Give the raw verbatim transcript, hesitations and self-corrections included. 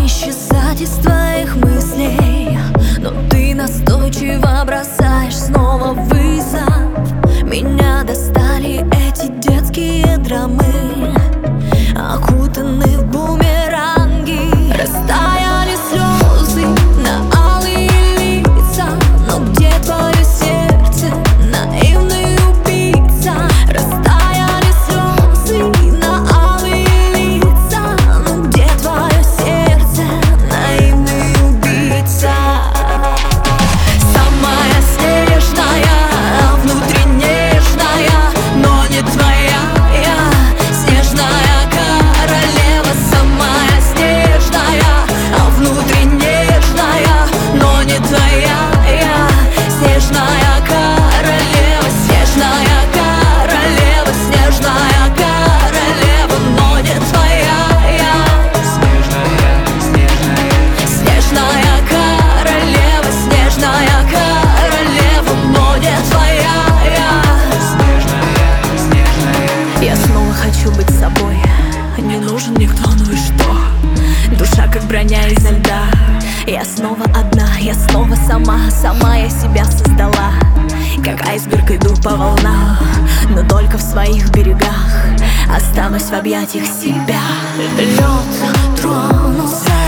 исчезать из твоих мыслей, но ты настойчиво бросаешь снова вызов. Меня достали эти детские драмы, окутаны в бумеранги. Растаяли слезы на алые лица, но где твое сердце, наивный убийца? Растаяли слезы на алые лица, но где твое сердце, наивный убийца? Самая снежная, а внутри нежная, но не твоя я, снежная королева. Самая снежная, а внутри нежная, но не твоя я, снежная королева. Снежная королева, снежная королева, но не твоя я. Снежная, снежная, Снежная королева, снежная королева, но не твоя я. снежная, снежная. Я снова хочу быть собой, не нужен никто, ну и что? Душа как броня изо льда. Я снова одна, я снова сама, сама я себя создала. Как айсберг иду по волнам, но только в своих берегах. Останусь в объятиях себя. Лед тронулся